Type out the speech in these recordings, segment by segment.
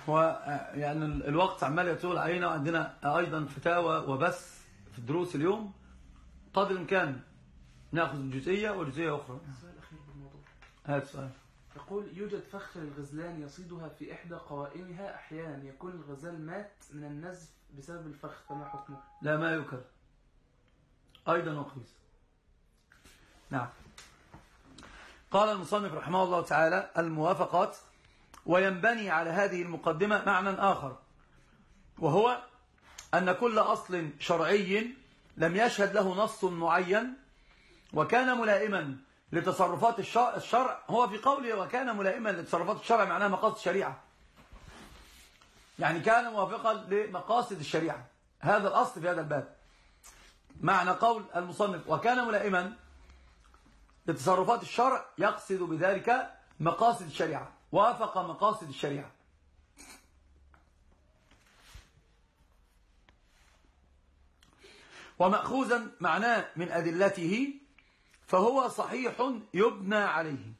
هو يعني الوقت عمال يطول علينا، وعندنا أيضا فتاوى وبث في الدروس اليوم، قدر الإمكان نأخذ جزئية وجزئية أخرى. السؤال الأخير بالموضوع. هذا السؤال. يقول: يوجد فخ للغزلان يصيدها في إحدى قوائمها، أحيانا يكون الغزال مات من النزف بسبب الفخ، فما حكمه؟ لا، ما يكر أيضا وقيس. نعم. قال المصنف رحمه الله تعالى: الموافقات. وينبني على هذه المقدمة معنى آخر، وهو أن كل أصل شرعي لم يشهد له نص معين وكان ملائما لتصرفات الشرع، هو في قوله وكان ملائما لتصرفات الشرع معناه مقاصد الشريعة، يعني كان موافقا لمقاصد الشريعة. هذا الأصل في هذا الباب، معنى قول المصنف وكان ملائما لتصرفات الشرع يقصد بذلك مقاصد الشريعة، وافق مقاصد الشريعة. ومأخوذا معناه من أدلته فهو صحيح يبنى عليه.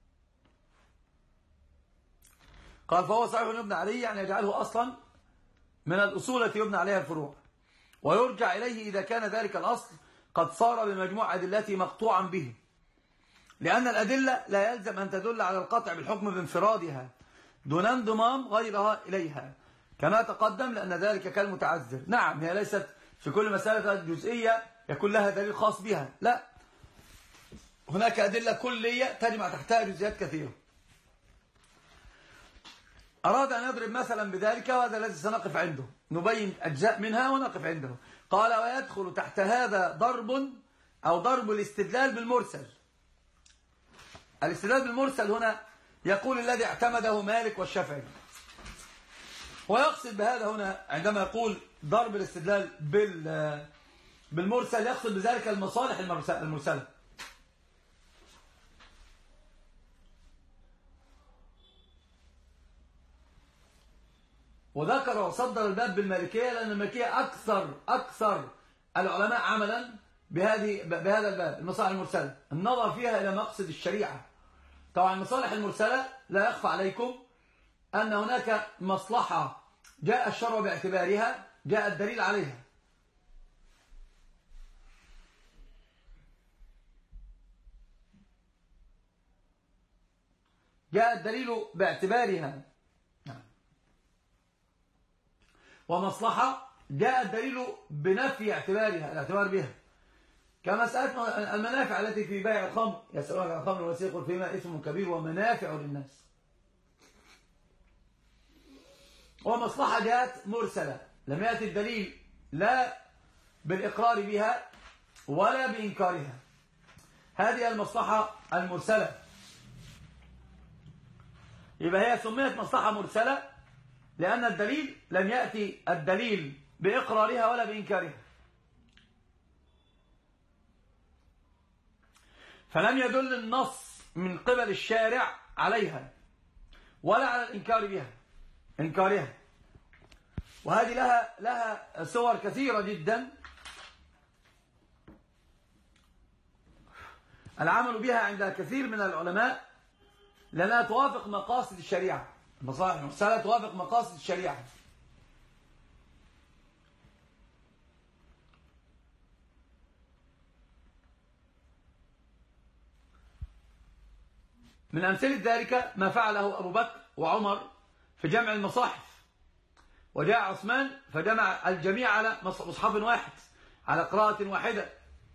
قال فهو صحيح يبنى عليه، يعني يجعله أصلا من الأصول التي يبنى عليها الفروع، ويرجع إليه إذا كان ذلك الأصل قد صار بمجموع أدلته مقطوعا به، لأن الأدلة لا يلزم أن تدل على القطع بالحكم بانفرادها دون انضمام غيرها إليها كما تقدم، لأن ذلك كالمتعذر. نعم، هي ليست في كل مسألة جزئية يكون لها دليل خاص بها، لا، هناك أدلة كلية تجمع تحتها جزئيات كثيرة. أراد أن يضرب مثلا بذلك، وهذا الذي سنقف عنده، نبين أجزاء منها ونقف عنده. قال ويدخل تحت هذا ضرب الاستدلال بالمرسل. الاستدلال بالمرسل هنا يقول الذي اعتمده مالك والشافعي، ويقصد بهذا هنا عندما يقول ضرب الاستدلال بالمرسل يقصد بذلك المصالح المرسلة. وذكر وصدر الباب بالمالكية، لأن المالكية أكثر العلماء عملا بهذا الباب، المصالح المرسلة، النظر فيها إلى مقصد الشريعة. طبعا المصالح المرسلة لا يخفى عليكم أن هناك مصلحة جاء الشرع باعتبارها، جاء الدليل عليها، جاء الدليل باعتبارها، ومصلحة جاء الدليل بنفي اعتبارها، الاعتبار بها، كمسألة المنافع التي في بيع الخمر، يسألونك عن الخمر والميسر فيما إثم كبير ومنافع للناس. ومصلحة جاءت مرسلة، لم يأتي الدليل لا بالإقرار بها ولا بإنكارها، هذه المصلحة المرسلة، يبقى هي سميت مصلحة مرسلة لأن الدليل لم يأتي الدليل بإقرارها ولا بإنكارها، فلم يدل النص من قبل الشارع عليها ولا على الإنكار بها إنكارها. وهذه لها صور كثيرة جدا العمل بها عند كثير من العلماء، لأنها توافق مقاصد الشريعة، المصالح المرسلة توافق مقاصد الشريعة. من أمثلة ذلك ما فعله أبو بكر وعمر في جمع المصاحف، وجاء عثمان فجمع الجميع على مصحف واحد على قراءة واحدة.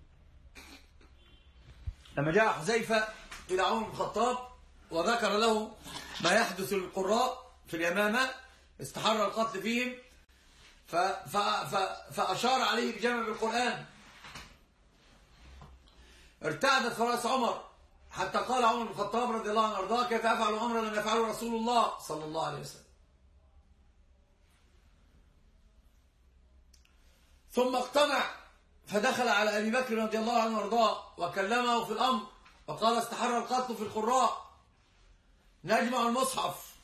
لما جاء حذيفة إلى عمر بن الخطاب وذكر له ما يحدث للقراء في اليمامة، استحر القتل فيهم، فأشار عليه بجمع القرآن، ارتعدت فرس عمر حتى قال عمر بن الخطاب رضي الله عنه وارضاه كيف يفعل أمرا لم يفعله رسول الله صلى الله عليه وسلم. ثم اقتنع فدخل على أبي بكر رضي الله عنه وارضاه وكلمه في الأمر وقال استحر القتل في القراء، نجمع المصحف.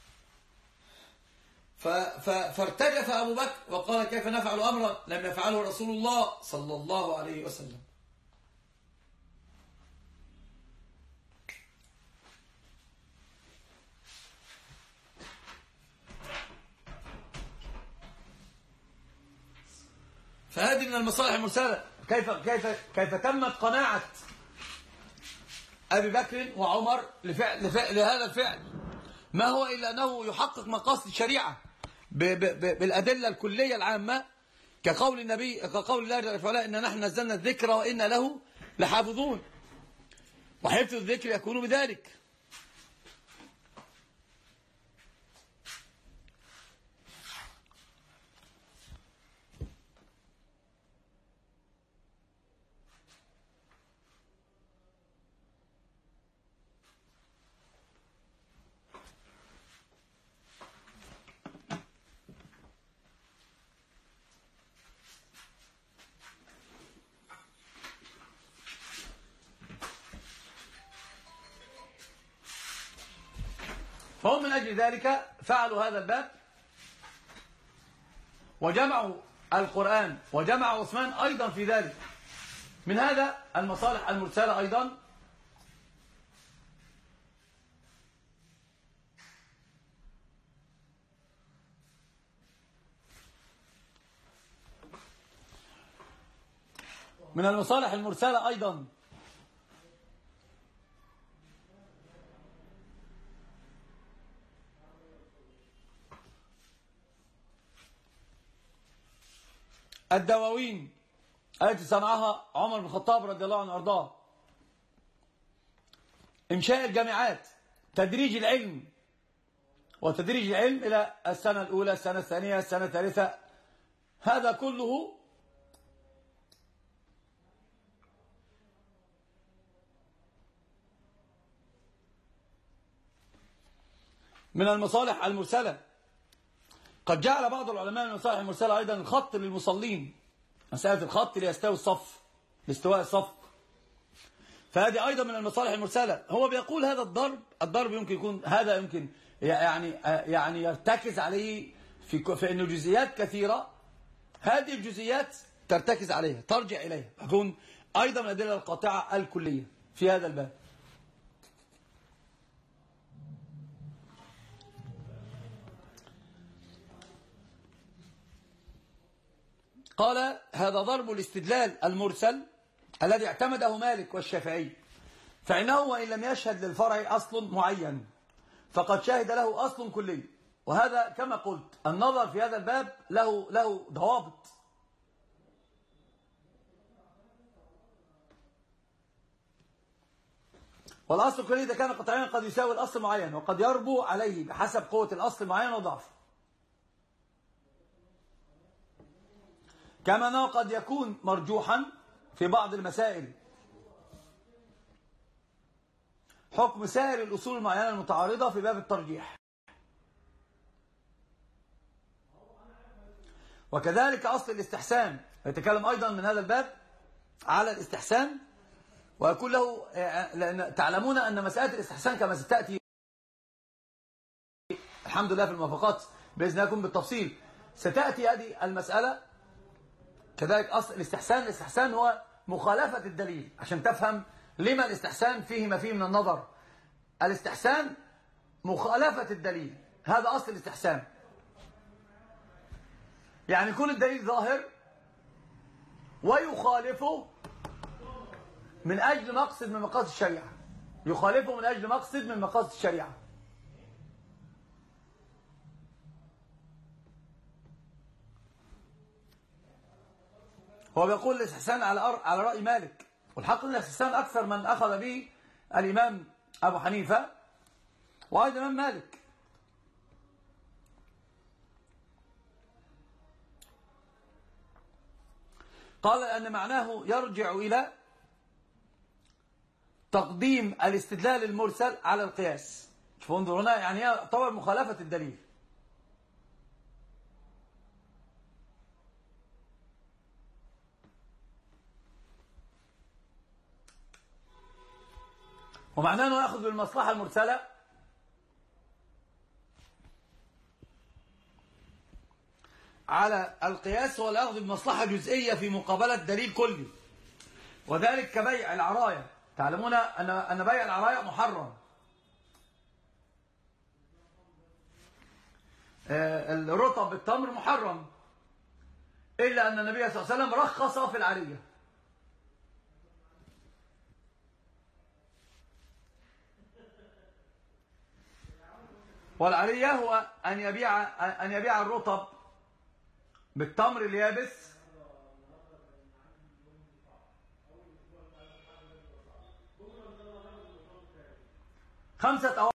فارتجف أبو بكر وقال كيف نفعل أمرا لم يفعله رسول الله صلى الله عليه وسلم. فهذه من المصالح المرسلة. كيف تمت قناعة أبي بكر وعمر لهذا الفعل؟ ما هو إلا أنه يحقق مقاصد الشريعة بالأدلة الكلية العامة، كقول النبي، كقول الله جل وعلا: إن نحن نزلنا الذكر وإن له لحافظون. وحفظ الذكر يكون بذلك. فهم من أجل ذلك فعلوا هذا الباب وجمعوا القرآن، وجمع عثمان أيضا في ذلك. من هذا المصالح المرسلة أيضا من المصالح المرسلة أيضا الدواوين التي صنعها عمر بن الخطاب رضي الله عنه وارضاه، إنشاء الجامعات، تدريج العلم، وتدريج العلم إلى السنة الأولى، السنة الثانية، السنة الثالثة، هذا كله من المصالح المرسلة. قد جعل بعض العلماء من المصالح المرسلة أيضا الخط للمصلين، مسألة الخط ليستوي الصف، لاستواء الصف، فهذه أيضا من المصالح المرسلة. هو بيقول هذا الضرب يمكن يكون، هذا يمكن يعني يرتكز عليه في أنه جزئيات كثيرة، هذه الجزئيات ترتكز عليها، ترجع إليها، يكون أيضا من الأدلة القاطعة الكلية في هذا الباب. قال: هذا ضرب الاستدلال المرسل الذي اعتمده مالك والشافعي، فإنه وإن لم يشهد للفرع أصل معين فقد شهد له أصل كلي. وهذا كما قلت النظر في هذا الباب له ضوابط. والأصل الكلي إذا كان قطعيا قد يساوي الأصل معين، وقد يربو عليه بحسب قوة الأصل معين وضعفه. كما أنه قد يكون مرجوحا في بعض المسائل، حكم سائر الأصول المعينة المتعارضة في باب الترجيح. وكذلك أصل الاستحسان، يتكلم أيضا من هذا الباب على الاستحسان، ويكون له، لأن تعلمون أن مسألة الاستحسان كما ستأتي الحمد لله في الموافقات بإذن الله بالتفصيل، ستأتي هذه المسألة. كذلك أصل الاستحسان هو مخالفة الدليل، عشان تفهم لما الاستحسان فيه ما فيه من النظر. الاستحسان مخالفة الدليل، هذا أصل الاستحسان. يعني يكون الدليل ظاهر ويخالفه من أجل مقصد من مقاصد الشريعة، يخالفه من أجل مقصد من مقاصد الشريعة. هو بيقول الاستحسان على رأي مالك، والحق ان الاستحسان أكثر من أخذ به الإمام أبو حنيفة وأيضا الإمام مالك. قال أن معناه يرجع إلى تقديم الاستدلال المرسل على القياس. شوفوا انظروا هنا، يعني يعتبر مخالفة الدليل. ومعناه أنه يأخذ بالمصلحة المرسلة على القياس، هو الأخذ بمصلحة جزئية في مقابلة دليل كلي، وذلك كبيع العراية. تعلمون أن بيع العراية محرم. الرطب بالتمر محرم، إلا أن النبي صلى الله عليه وسلم رخص في العارية. والعارية هو أن يبيع الرطب بالتمر اليابس خمسة أواسق.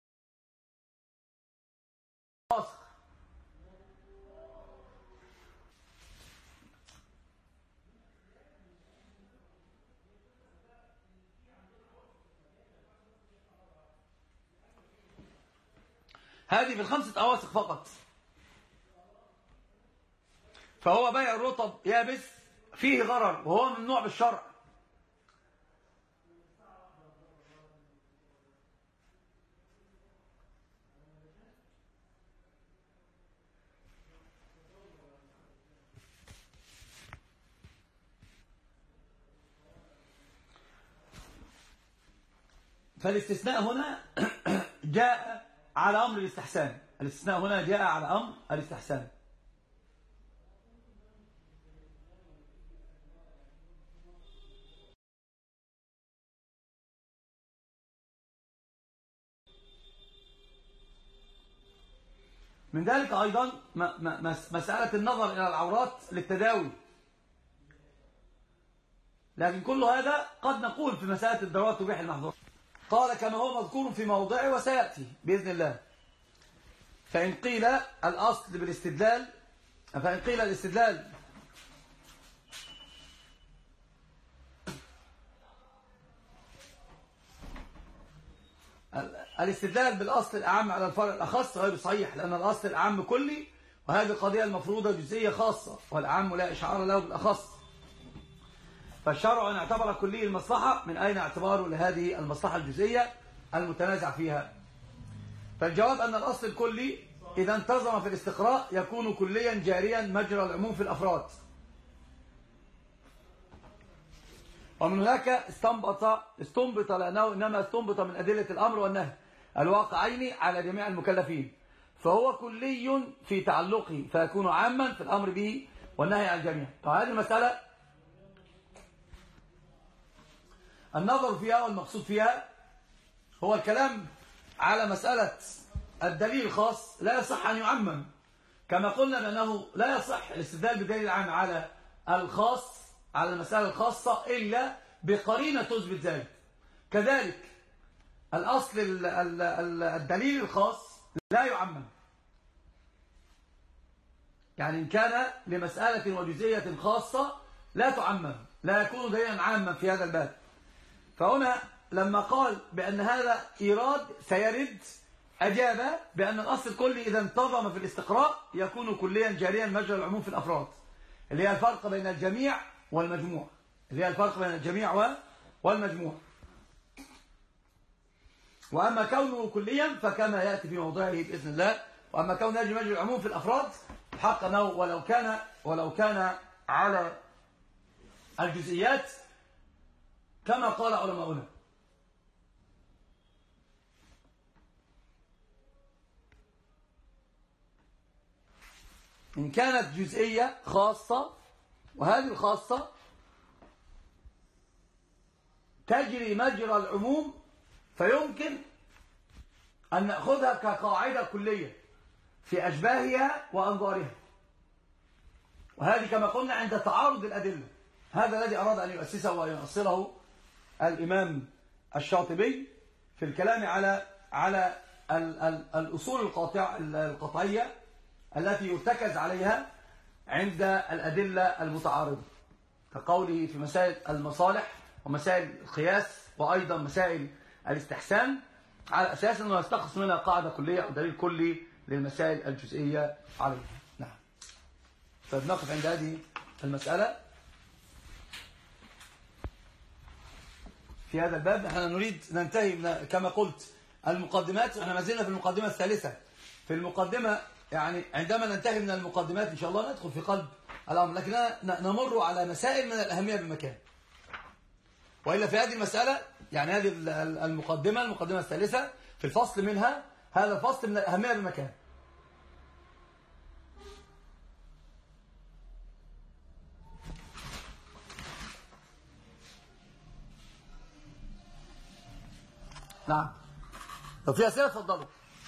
هذه في الخمسة أواسق فقط. فهو بيع الرطب يابس فيه غرر وهو ممنوع بالشرع. فالاستثناء هنا جاء على أمر الاستحسان. الاستثناء هنا جاء على أمر الاستحسان. من ذلك أيضا مسألة النظر إلى العورات للتداوي. لكن كل هذا قد نقول في مسألة الضرورات تبيح المحظور. قال كما هو مذكور في موضعه وسيأتي بإذن الله. فإن قيل الأصل بالاستدلال، فإن قيل الاستدلال بالأصل الأعم على الفرع الأخص غير صحيح، لأن الأصل الأعم كلي، وهذه القضية المفروضة جزئية خاصة، والأعم لا إشعار له بالأخص. فالشرع إن اعتبر كلي المصلحة، من أين اعتباره لهذه المصلحة الجزئية المتنازع فيها؟ فالجواب أن الأصل الكلي إذا انتظم في الاستقراء يكون كليا جاريا مجرى العموم في الأفراد. ومن هناك استنبط لأنه إنما استنبط من أدلة الأمر والنهي الواقعين على جميع المكلفين، فهو كلي في تعلقه فيكون عاما في الأمر به والنهي عن الجميع. وهذه المسألة النظر فيها والمقصود فيها هو الكلام على مسألة الدليل الخاص. لا يصح أن يعمم، كما قلنا بأنه لا يصح الاستدلال بدليل العام على الخاص، على المسألة الخاصة، إلا بقرينة تثبت ذلك. كذلك الأصل الدليل الخاص لا يعمم، يعني إن كان لمسألة وجزئية خاصة لا تعمم، لا يكون دليلا عاما في هذا الباب. فهنا لما قال بأن هذا إيراد سيرد، أجاب بأن الأصل الكلي إذا انتظم في الاستقراء يكون كليا جاريا مجرى العموم في الأفراد، اللي هي الفرق بين الجميع والمجموع، اللي هي الفرق بين الجميع والمجموع. وأما كونه كليا فكما يأتي في موضعه بإذن الله. وأما كونه يجري مجرى العموم في الأفراد حق أنه ولو كان على الجزئيات كما قال علماؤنا. إن كانت جزئية خاصة، وهذه الخاصة تجري مجرى العموم، فيمكن أن نأخذها كقاعدة كلية في أشباهها وأنظارها. وهذه كما قلنا عند تعارض الأدلة. هذا الذي أراد أن يؤسسه ويؤصله الإمام الشاطبي في الكلام على الأصول القطعية التي يرتكز عليها عند الأدلة المتعارضة، كقوله في مسائل المصالح ومسائل القياس وأيضا مسائل الاستحسان، على أساس أنه يستخلص منها قاعدة كلية أو دليل كلي للمسائل الجزئية عليها. نعم. فبنقف عند هذه المسألة في هذا الباب. احنا نريد ننتهي من كما قلت المقدمات، احنا ما زلنا في المقدمة الثالثة. في المقدمة يعني عندما ننتهي من المقدمات إن شاء الله ندخل في قلب الأمر، لكن نمر على مسائل من الأهمية بمكان. وإلا في هذه المسألة يعني هذه المقدمة الثالثة في الفصل منها، هذا الفصل من الأهمية بمكان. نعم. لو في أسئلة اتفضلوا.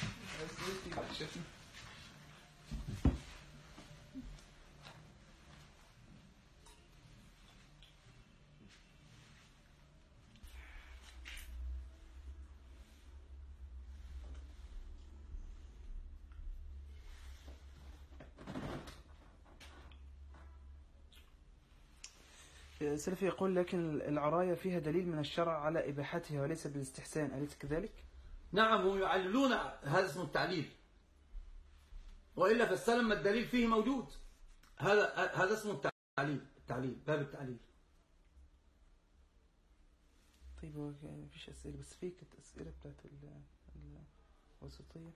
سلفي يقول لكن العراية فيها دليل من الشرع على إباحتها وليس بالاستحسان، أليس كذلك؟ نعم، هم يعللون، هذا اسمه التعليل، وإلا فالسلم ما الدليل فيه موجود. هذا اسمه التعليل، باب التعليل. طيب هو مفيش أسئلة، بس في كانت أسئلة بتاعت الوسطية.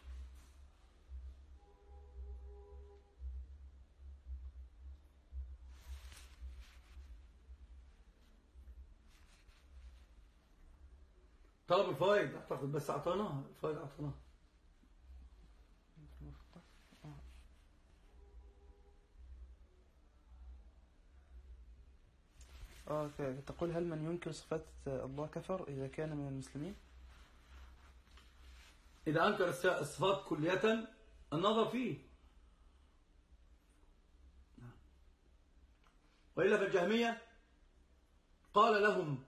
طلب الفوائد أعتقد، بس أعطيناها الفوائد، أعطيناها. تقول هل من ينكر صفات الله كفر إذا كان من المسلمين؟ إذا أنكر الصفات كلية النظر فيه، وإلا فالجهمية قال لهم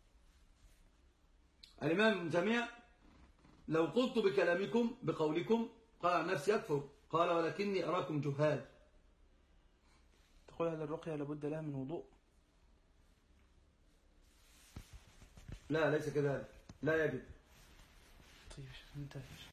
الإمام ابن تيمية لو قلت بكلامكم بقولكم قال عن نفسي أكفر، قال ولكني أراكم جهال. تقول هل الرقية لابد لها من وضوء؟ لا، ليس كذلك، لا يجب. طيب انتهى.